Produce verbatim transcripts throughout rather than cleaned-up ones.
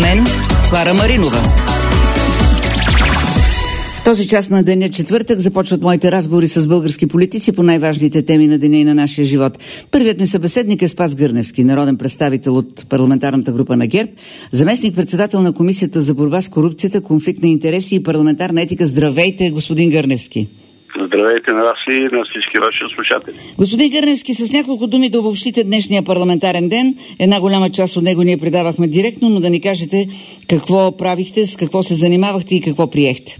мен, Клара Маринова. В този час на деня четвъртък започват моите разговори с български политици по най-важните теми на деня и на нашия живот. Първият ми събеседник е Спас Гърневски, народен представител от парламентарната група на ГЕРБ, заместник-председател на Комисията за борба с корупцията, конфликт на интереси и парламентарна етика. Здравейте, господин Гърневски. Здравейте на вас и на всички ваши слушатели. Господин Гърневски, с няколко думи да обобщите днешния парламентарен ден. Една голяма част от него ние предавахме директно, но да ни кажете какво правихте, с какво се занимавахте и какво приехте.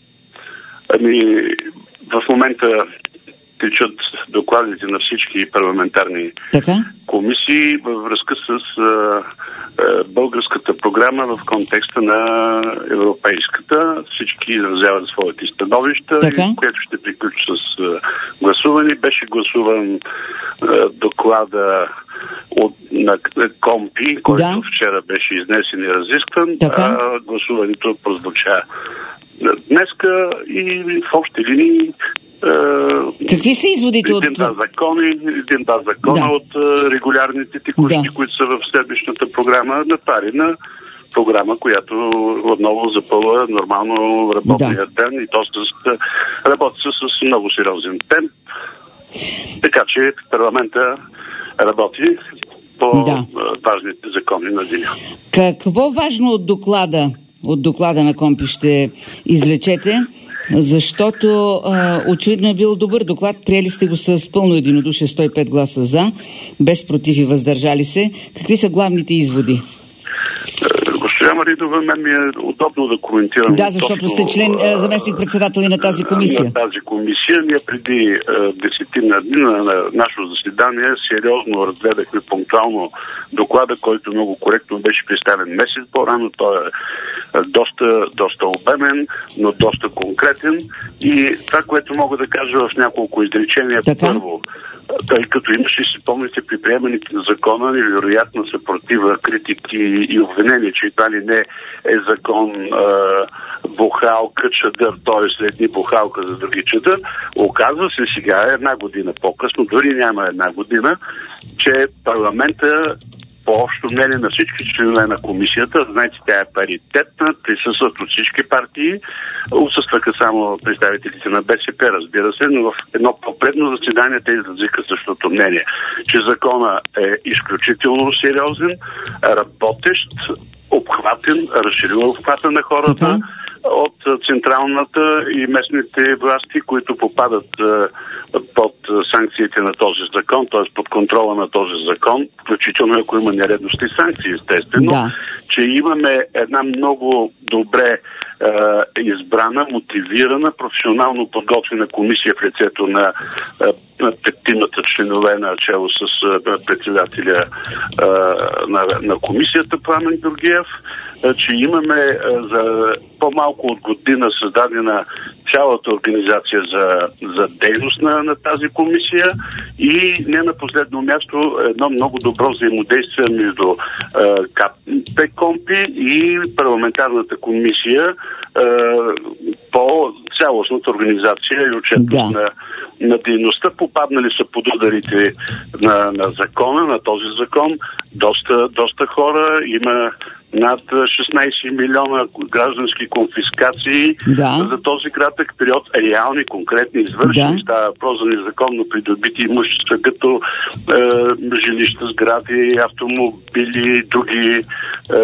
Ами, в момента течат докладите на всички парламентарни така? комисии във връзка с а, а, българската програма в контекста на европейската. Всички изразяват своите становища, което ще приключи с а, гласуване. Беше гласуван а, доклада от, на КОМПИ, който да. вчера беше изнесен и разискван. А, гласуването прозвуча днеска и в общи линии. Какви са изводите от... Един-два закони, един-два закона да. от регулярните текущи, да. които са в седмичната програма, напари на програма, която отново запълва нормално работния да. ден и то с, работи с много сериозен темп. Така че парламента работи по да. важните закони на деня. Какво важно от доклада от доклада на КОМПИ ще извлечете, защото а, очевидно е бил добър доклад. Приели сте го с пълно единодушие, сто и пет гласа за, без против и въздържали се. Какви са главните изводи? Госпожа Маринова, мен ми е удобно да коментирам. Да, защото точно, сте член, а, заместник-председател и на тази комисия. На тази комисия. Ние преди десетина дни на, на нашето заседание сериозно разгледахме пунктуално доклада, който много коректно беше представен месец по-рано. Той е доста, доста обемен, но доста конкретен. И това, което мога да кажа в няколко изречения, така? Първо, тъй като имаше, си помните, при приемането на закона, невероятна съпротива, критики и обвинения, че това ли не е закон а, бухалка, чадър, т.е. едни бухалка за други чадър. Оказва се сега, една година по-късно, дори няма една година, че парламента по общо мнение на всички членове на комисията, знаете, тя е паритетна, присъстват от всички партии, отсъстваха само представителите на БСП, разбира се, но в едно по-предно заседание те изразиха същото мнение, че закона е изключително сериозен, работещ, обхватен, разширил обхвата на хората, uh-huh. от централната и местните власти, които попадат под санкциите на този закон, т.е. под контрола на този закон, включително ако има нередности санкции, естествено, да. че имаме една много добре е, избрана, мотивирана, професионално подготвена комисия в лицето на е, петимата членове на чело с е, председателя е, на, на комисията Пламен Георгиев, е, че имаме е, за по-малко от година създадена цялата организация за, за дейност на, на тази комисия и не на последно място едно много добро взаимодействие между е, КОМПИ и парламентарната комисия е, по цялостната организация и отчетност да. на, на дейността. Попаднали са под ударите на, на закона, на този закон. Доста, доста хора. Има над шестнайсет милиона граждански конфискации да. за този кратък период, реални, конкретни, извършени. Да. Става въпрос за незаконно придобити имущества, като е, жилища, сгради, автомобили, други е,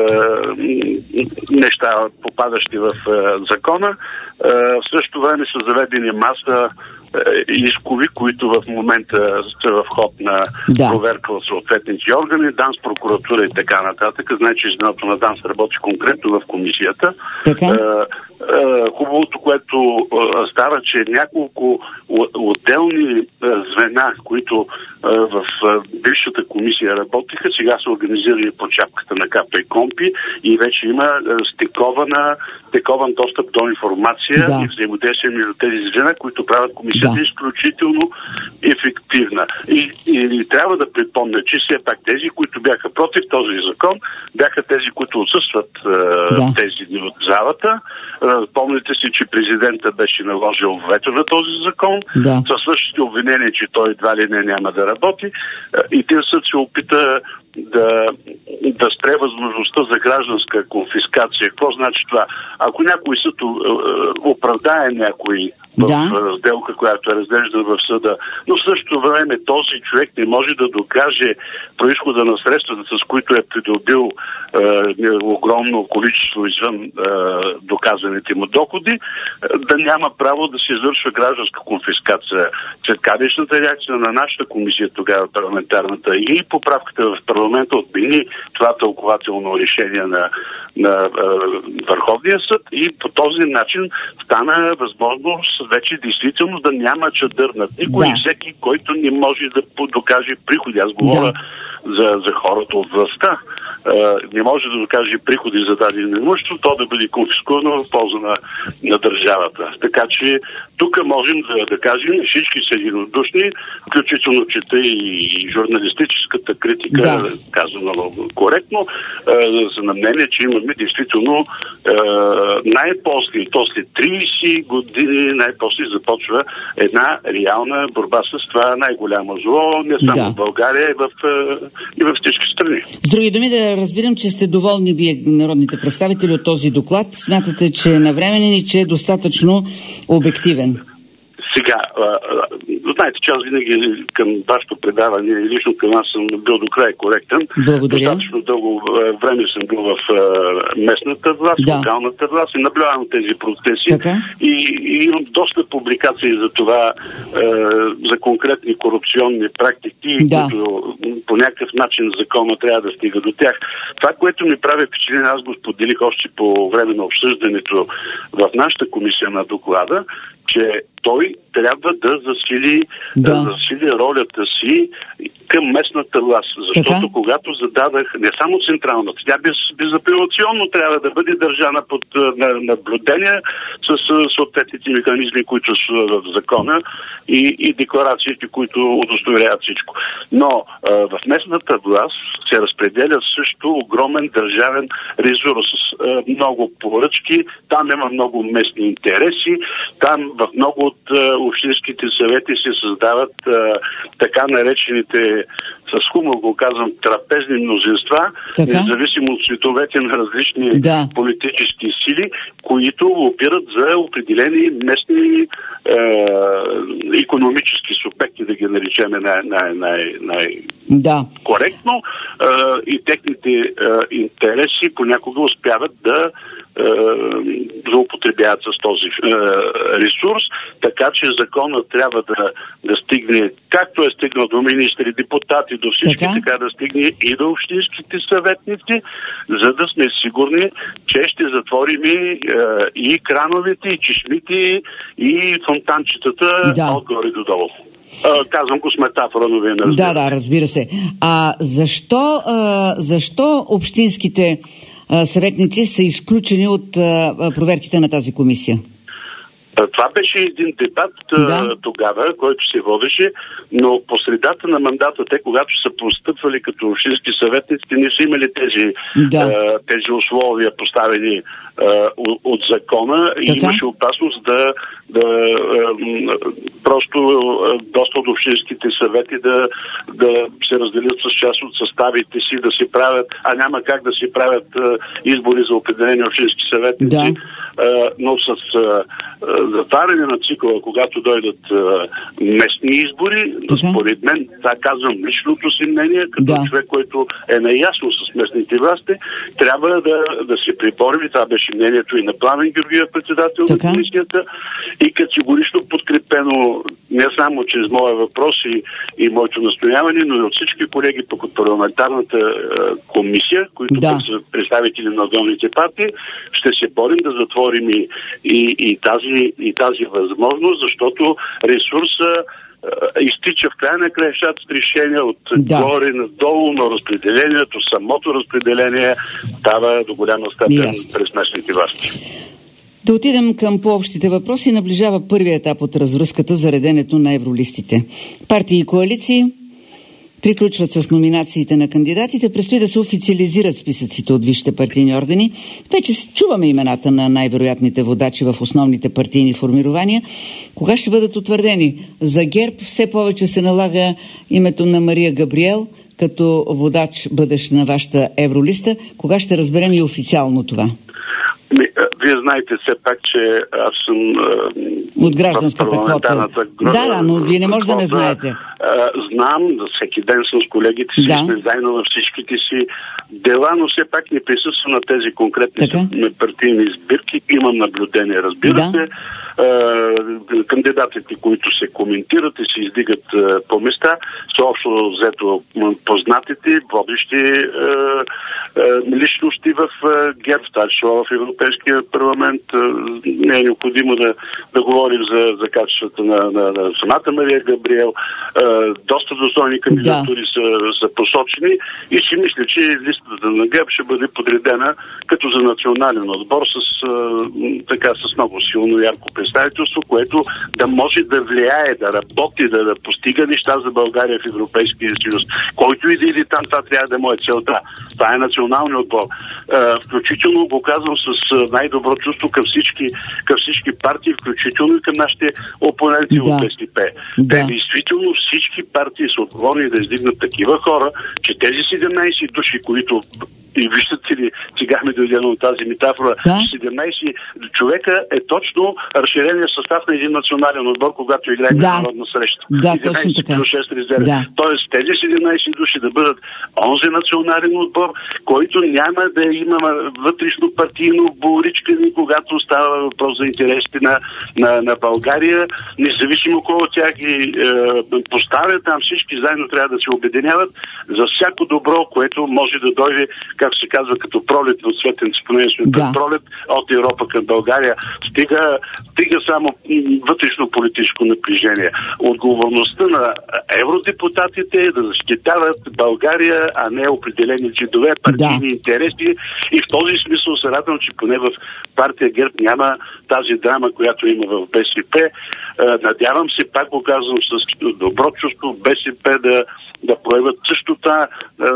неща, попадащи в е, закона. Е, в същото време са заведени маса искови, които в момента са в ход на да. проверка от съответните органи, ДАНС, прокуратура и така нататък. Значи звеното на ДАНС работи конкретно в комисията. Така? Е, е, хубавото, което е, става, че няколко отделни е, звена, които е, в е, бившата комисия работиха, сега са организирани под шапката на КП и КОМПИ и вече има е, стикована, стикован достъп до информация да. и взаимодействие между тези звена, които правят комисията да. изключително ефективна. И, и, и трябва да припомня, че все пак тези, които бяха против този закон, бяха тези, които отсъстват е, да. тези дни от залата. Е, Помните си, че президента беше наложил вето на този закон, да. със същите обвинения, че той едва ли не няма да работи, и тия съд се опита да, да спре възможността за гражданска конфискация. Какво значи това? Ако някой съд оправдае някой в да. сделка, която е разглеждана в съда, но в същото време този човек не може да докаже произхода на средствата, с които е придобил е, огромно количество извън е, доказаните му доходи, да няма право да се извършва гражданска конфискация. Светкавичната реакция на нашата комисия тогава, парламентарната, и поправката в парламента отмени това тълкователно решение на, на е, Върховния съд и по този начин стана възможно вече действително да няма чадър над никой да. и всеки, който не може да докаже приходи. Аз говоря да. за, за хората от властта. Не може да докаже приходи за дадено имущество, то да бъде конфискувано в полза на, на държавата. Така че тук можем да, да кажем, всички са единодушни, включително чета и журналистическата критика, да. казано коректно, за на мнение, че имаме действително най-после, и то след трийсет години, най-после започва една реална борба с това най-голямо зло, не само да. в България, и в, и в всички страни. С други думи, да разбирам, че сте доволни вие, народните представители, от този доклад. Смятате, че е навременен и че е достатъчно обективен? Сега, а, а, знаете, че аз винаги към вашето предаване, лично към аз съм бил до край коректен. Благодаря. Достатъчно дълго време съм бил в а, местната власт, да. локалната власт и наблюдавам тези процеси. Така? И, и имам доста публикации за това, а, за конкретни корупционни практики, да. които по някакъв начин закона трябва да стига до тях. Това, което ми прави впечатление, аз го споделих още по време на обсъждането в нашата комисия на доклада, че той трябва да засили, да. да засили ролята си към местната власт. Защото така? когато зададах не само централната, тя без, безапелационно трябва да бъде държана под на, наблюдение с съответните механизми, които са в закона и, и декларациите, които удостоверяват всичко. Но а, в местната власт се разпределя също огромен държавен ресурс. А, много поръчки, там има много местни интереси, там в много от а, общинските съвети се създават а, така наречените, с хумор го казвам, трапезни мнозинства, така? независимо от цветовете на различни да. политически сили, които опират за определени местни е, икономически субекти, да ги наричаме най- най- най- най- да. коректно, е, и техните е, интереси понякога успяват да злоупотребяват с този е, ресурс, така че законът трябва да, да стигне, както е стигнал до министри, депутати, до всички, така, така да стигне и до общинските съветници, за да сме сигурни, че ще затворим и, е, и крановете, и чешмите, и фонтанчетата да. отгоре до долу. Uh, казвам го с метафора, но вие не разбирате. Да, да, разбира се. А защо, а, защо общинските а, съветници са изключени от а, проверките на тази комисия? Това беше един дебат да. тогава, който се водеше, но по средата на мандата, те, когато са постъпвали като общински съветници, не са имали тези, да. тези условия поставени от закона и така? имаше опасност да, да просто доста от общинските съвети да, да се разделят с част от съставите си, да се правят, а няма как да се правят избори за определени общински съветници, да. но с затваряне на цикъла, когато дойдат местни избори, така? според мен, това казвам личното си мнение, като да. човек, който е наясно с местните власти, трябва да, да се приборим, това беше мнението и на Пламен Георгиев, председател така? на комисията, и категорично подкрепено не само чрез моя въпрос и, и моето настояване, но и от всички колеги пък от парламентарната е, комисия, които да. са представители на отделните партии, ще се борим да затворим и, и, и, тази, и тази възможност, защото ресурса изтича в края на краищата с решение от да. горе надолу, но разпределението, самото разпределение става до голяма степен yes. през местните власти. Да отидем към по-общите въпроси. Наближава първият етап от развръзката за реденето на евролистите. Партии и коалиции Приключват с номинациите на кандидатите. Предстои да се официализират списъците от висшите партийни органи. Вече чуваме имената на най-вероятните водачи в основните партийни формирования. Кога ще бъдат утвърдени? За ГЕРБ все повече се налага името на Мария Габриел като водач бъдещ на вашата евролиста. Кога ще разберем и официално това? Вие знаете все пак, че аз съм от гражданската квота. Да, да, но вие не може да не знаете. Знам, всеки ден съм с колегите си, да. Сме заедно във всичките си дела, но все пак не присъствам на тези конкретни партийни сбирки. Имам наблюдение, разбира да. се. Кандидатите, които се коментират и се издигат по места, са общо взето познатите, водещи личности в ГЕРБ, тази число в Европейския парламент. Не е необходимо да, да говорим за, за качествата на, на, на самата Мария Габриел. Доста достойни кандидатури да. са, са посочени и си мисля, че листата на ГЕРБ ще бъде подредена като за национален отбор с, така, с много силно ярко представителство, което да може да влияе, да работи, да, да постига неща за България в Европейския съюз. Който и да иде там, това трябва да е моя целта. Това е националният отбор. Включително го казвам с най-добро чувство към всички, към всички партии, включително и към нашите опоненти да. от БСП. Да. Те действително всички партии са отговорни да издигнат такива хора, че тези седемнайсет души, които и виждате ли, сега ми дойде на тази метафора, да? седемнайсет човека е точно разширения състав на един национален отбор, когато играе да. международна среща. Да, точно така. плюс шест резерви. Да. Тоест тези седемнайсет души да бъдат онзи национален отбор, който няма да има вътрешно партийно боричкане, когато става въпрос за интересите на, на, на България, независимо кой от тях ги е, поставя там, всички заедно трябва да се обединяват за всяко добро, което може да дойде, както се казва, като пролет от светенци, понеже сме да. пролет от Европа към България. Стига, стига само вътрешно политическо напрежение. Отговорността на евродепутатите е да защитават България, а не определени чидове, партийни да. интереси. И в този смисъл се радвам, че поне в партия ГЕРБ няма тази драма, която има в БСП. Надявам се, пак го казвам с добро чувство, БСП да да проявят същото е,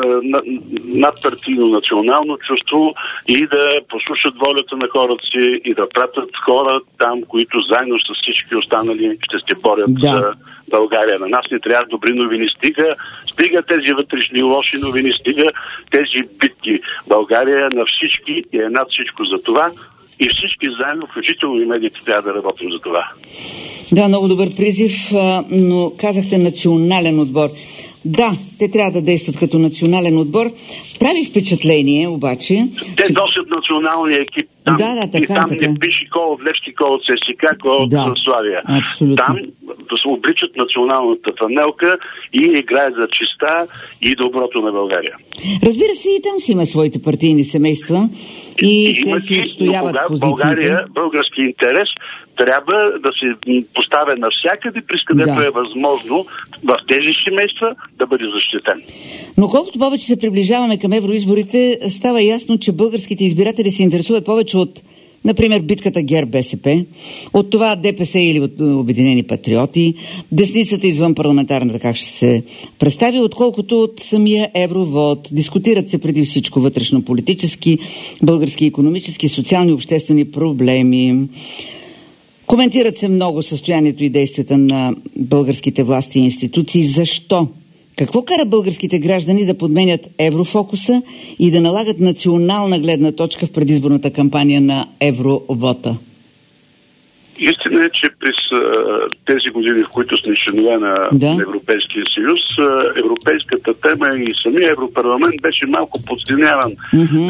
надпартийно национално чувство и да послушат волята на хората си и да пратят хора там, които заедно с всички останали ще се борят да. за България. На нас не трябва добри новини. Стига, стига тези вътрешни лоши новини, стига тези битки. България на всички и е над всичко за това. И всички заедно, включително и медиите, трябва да работим за това. Да, много добър призив, но казахте национален отбор. Да, те трябва да действат като национален отбор. Прави впечатление, обаче... Те че... носят националния екип там. Да, да, така, и там така. не пише кой от Левски, кой от ССК, кой от да, Славия. Абсолютно. Там да се обличат националната фанелка и играят за чиста и доброто на България. Разбира се, и там си има своите партийни семейства и, и те си отстояват позициите. България, български интерес трябва да се поставя навсякъде, през където да. е възможно в тези семейства да бъде защитен. Но колкото повече се приближаваме към евроизборите, става ясно, че българските избиратели се интересуват повече от, например, битката ГЕРБ-БСП, от това ДПС или от Обединени патриоти, десницата извън парламентарната как ще се представи, отколкото от самия евровод. Дискутират се преди всичко вътрешно-политически, български икономически, социални и обществени проблеми. Коментират се много състоянието и действията на българските власти и институции. Защо? Какво кара българските граждани да подменят еврофокуса и да налагат национална гледна точка в предизборната кампания на евровота? Истина е, че през а, тези години, в които сме членове на да. Европейския съюз, а, европейската тема и самия Европарламент беше малко подценяван mm-hmm.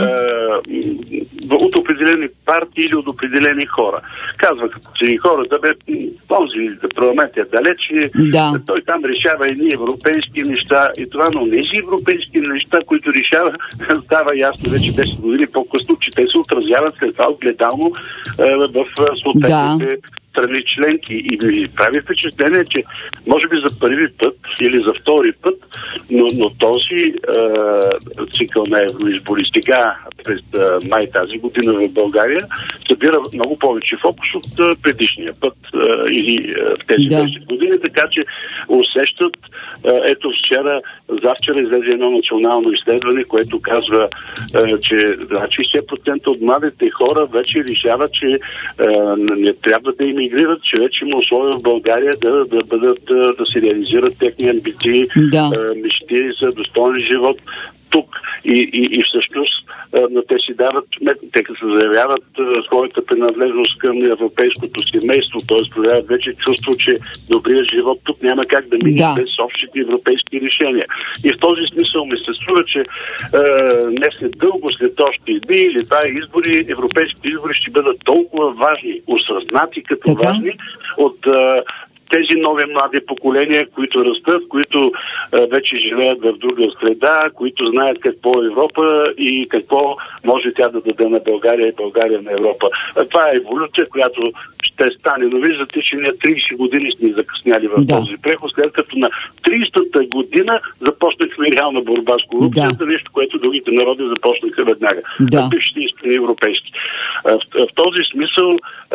а, от определени партии или от определени хора. Казваха, че хората бе, този парламент е далече, да. той там решава едни европейски неща и това, но тези европейски неща, които решава, става ясно вече десет години по-късно, че те се отразяват след това огледално а, в съответните да. страни членки и ми прави впечатление, че може би за първи път или за втори път, но, но този е, цикъл на евроизбори сега през май тази година в България, събира много повече фокус от предишния път или в тези да. десет години, така че усещат. Ето вчера, завчера излезе едно национално изследване, което казва, че шейсет процента от младите хора вече решават, че не трябва да имигрират, че вече има условия в България да, да бъдат, да се реализират техни амбиции, да. мечти за достоен живот тук. И, и, и всъщност но те си дават, те като заявяват своята принадлежност към европейското семейство, т.е. проявяват вече чувство, че добрият живот тук няма как да мине да. без общите европейски решения. И в този смисъл ми се струва, че е, не след дълго, след още дни или това избори, европейските избори ще бъдат толкова важни, осъзнати като така? важни от е, тези нови млади поколения, които растат, които а, вече живеят в друга среда, които знаят какво е Европа и какво може тя да даде на България и България на Европа. А, това е еволюция, която ще стане. Но виждате, че ние трийсет години сме закъсняли в да. този преход, след като на трийсетата година започнахме реална борба с корупцията, да. нещо, което другите народи започнаха веднага. Да. Бившите изтини европейски. А, в, в този смисъл а,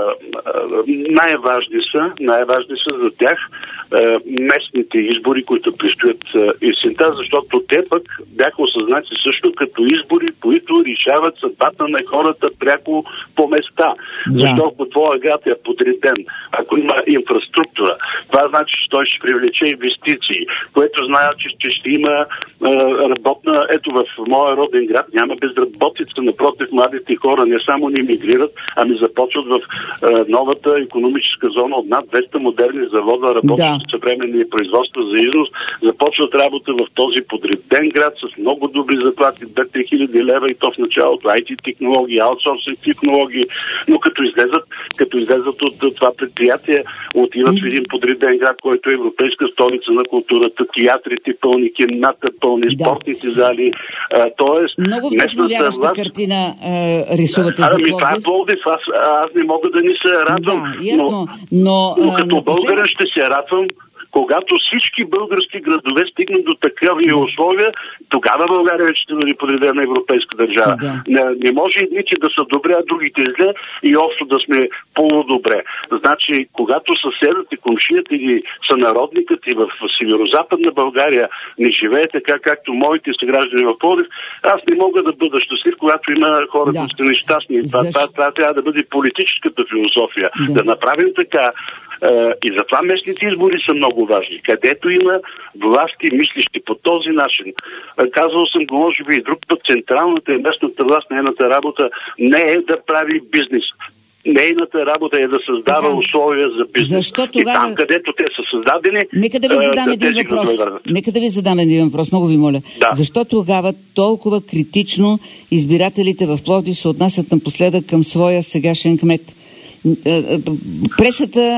най-важни са, най-важни са за тях е, местните избори, които предстоят есента, защото те пък бяха осъзнати също като избори, които решават съдбата на хората пряко по места. Да. Защото ако твоя град е подреден, ако има инфраструктура, това значи, че той ще привлече инвестиции, което знае, че, че ще има е, работна... Ето в моя роден град няма безработица, напротив, младите хора не само не мигрират, ами започват в е, новата икономическа зона от над двеста модерни завода, работят да. съвременни производства за износ, започват работа в този подреден град с много добри заплати, две-три хиляди лева и то в началото, ай ти технологии, аутсорсинг технологии, но като излезат, като излезат от това предприятие, отиват в един подреден град, който е европейска столица на културата, театрите пълни, кината пълни, да. спортните зали. А, тоест, много вдъхновяваща власт... картина е, рисувате за Пловдив. Ами това е Пловдив, аз, аз не мога да ни се радвам. Да, ясно, но, но, но като българин ще се радвам, когато всички български градове стигнат до такива да. условия, тогава България вече ще бъде подредена европейска държава. Да. Не, не може едните да са добре, а другите зле и общо да сме полудобре. Значи, когато съседът и комшият или сънародникът и в северо-западна България не живее така, както моите съграждани в Пловдив, аз не мога да бъда щастлив, когато има хора, които да. са нещастни. Това, Защ... това, това трябва да бъде политическата философия. Да, да направим така. И затова местните избори са много важни. Където има власти, мислещи по този начин. Казвал съм го, може би и друг път, централната и местната власт, нейната работа не е да прави бизнес. Нейната работа е да създава така, условия за бизнес. Защо това... И там, където те са създадени... Нека да ви задам един въпрос. Нека да ви задам един въпрос, много ви моля. Да. Защо тогава толкова критично избирателите в Пловдив се отнасят напоследък към своя сегашен кмет? Пресата,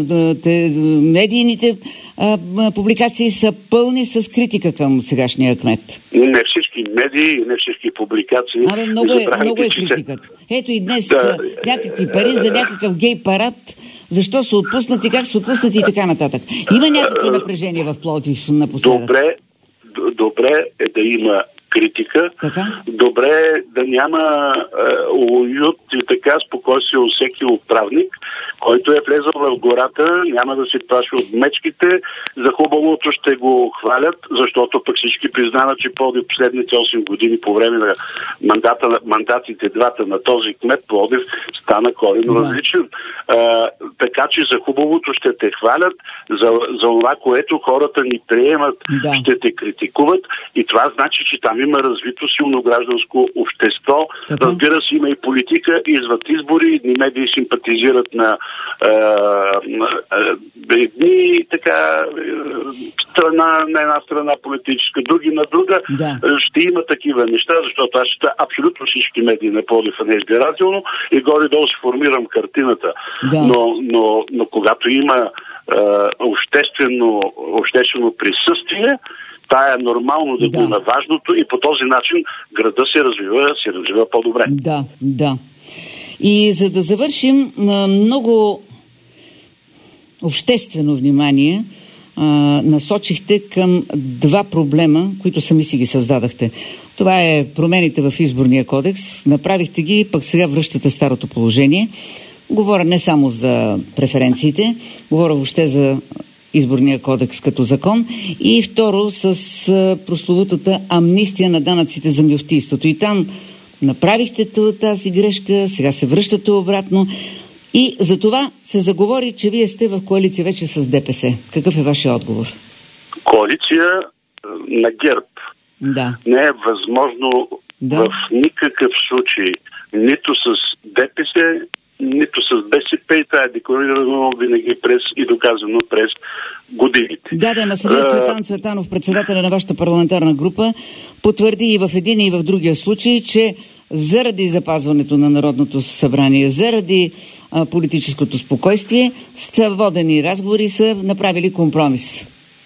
медийните публикации са пълни с критика към сегашния кмет. Не всички медии, не всички публикации. Абе, много е, много е критиката. Ето и днес да. някакви пари за някакъв гей парад, защо са отпуснати, как са отпуснати и така нататък. Има някакво напрежение в Пловдив напоследък. Добре, добре е да има критика. Така? Добре е да няма е, уют и така спокойствие от всеки управник, който е влезъл в гората, няма да се плаши от мечките, за хубавото ще го хвалят, защото пък всички признават, че Пловдив последните осем години по време на мандата, мандатите двата на този кмет Пловдив стана коренно да. различен. А, така че за хубавото ще те хвалят, за, за това, което хората ни приемат, да. ще те критикуват и това значи, че там има развито силно гражданско общество. Така. Разбира се, има и политика, изват избори, едни медии симпатизират на едни така страна, на една страна политическа, други на друга. Да. Ще има такива неща, защото аз ще абсолютно всички медии на Пловдив не избирателно и горе-долу си формирам картината. Да. Но, но, но когато има обществено, обществено присъствие, това е нормално да, да. го има важното и по този начин града се развива, се развива по-добре. Да, да. И за да завършим, много обществено внимание а, насочихте към два проблема, които сами си ги създадахте. Това е промените в изборния кодекс. Направихте ги, пък сега връщате старото положение. Говоря не само за преференциите, говоря въобще за изборния кодекс като закон. И второ, с прословутата амнистия на данъците за мюфтийството. И там направихте тази грешка, сега се връщате обратно. И за това се заговори, че вие сте в коалиция вече с ДПС. Какъв е вашия отговор? Коалиция на ГЕРБ. Да. Не е възможно да. В никакъв случай нито с ДПС, нито с БСП, и това е декларирано винаги през и доказано през годините. Да, да, ама самият Цветан Цветанов, председателя на вашата парламентарна група, потвърди и в един и в другия случай, че заради запазването на Народното събрание, заради а, политическото спокойствие, са водени разговори и са направили компромис.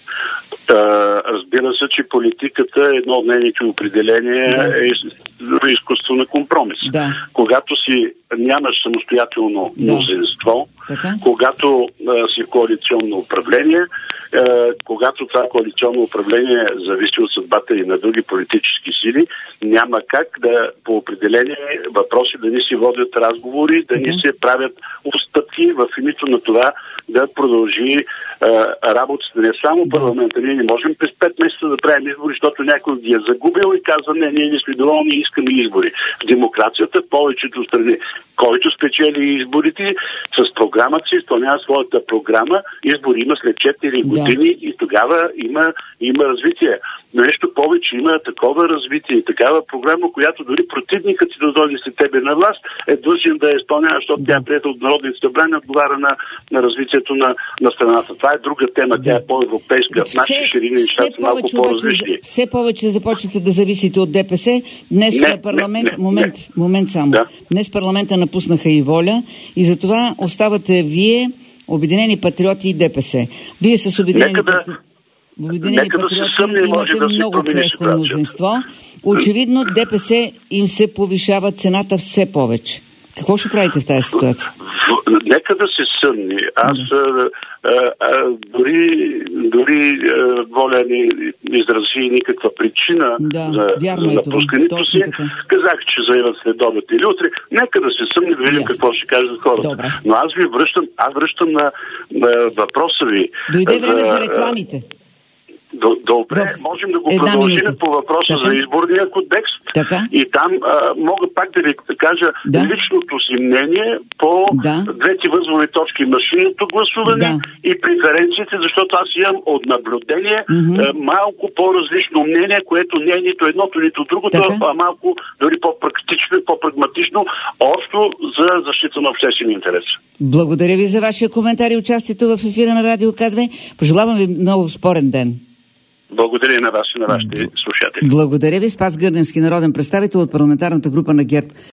Разбира се, че политиката, едно от нейните определения да. е изкуство на компромис. Да. Когато си нямаш самостоятелно да. мнозинство, така? Когато а, си коалиционно управление, а, когато това коалиционно управление зависи от съдбата и на други политически сили, няма как да по определение въпроси да ни си водят разговори, да така? ни се правят отстъпки в името на това да продължи а, работата не само парламента. Ние не можем през пет месеца да правим избори, защото някой ги е загубил и казва, не, ние не сме доволни и искаме избори. В демокрацията, в повечето страни, който спечели изборите, с програмата си изпълнява своята програма, избори има след четири години да. и тогава има, има развитие. Но нещо повече, има такова развитие, такава програма, която дори противникът си да дойде след тебе на власт, е длъжен да я изпълнява, защото да. тя е приета от Народните събрания, отговаря на, на развитието на, на страната. Това е друга тема, да. тя е по-европейска. В наши ширини нещата са малко по-различни. Все повече започвате да зависите от ДПС. Днес не, парламент... Не, не, момент, не. момент само. Да. Днес парламента напуснаха и Воля и затова оставате вие, Обединени патриоти и ДПС. Вие с Обединени Нека да... патриоти... Обединени патриоти да имате да много крехко мнозинство. Очевидно ДПС им се повишава цената все повече. Какво ще правите в тази ситуация? Нека да се съмни. Аз да. а, а, дори, дори а, Воля не изрази никаква причина да, за, за напускането си. Казах, че заяват след обед или утре. Нека да се съмни, да видим yes. какво ще кажат хората. Добре. Но аз ви връщам, аз връщам на, на въпроса ви. Дойде време за рекламите. Добре, в... можем да го продължим по въпроса така? За изборния кодекс. Така? И там а, мога пак да ви кажа да? личното си мнение по да? двете възможни точки, машинното гласуване да. и преференциите, защото аз имам от наблюдение mm-hmm. а, малко по-различно мнение, което не е нито едното, нито другото, а малко дори по-практично и по-прагматично, общо за защита на обществения интерес. Благодаря ви за вашия коментар и участието в ефира на Радио К две. Пожелавам ви много спорен ден. Благодаря и на вас и на вашите слушатели. Благодаря ви. Спас Гърневски, народен представител от парламентарната група на ГЕРБ.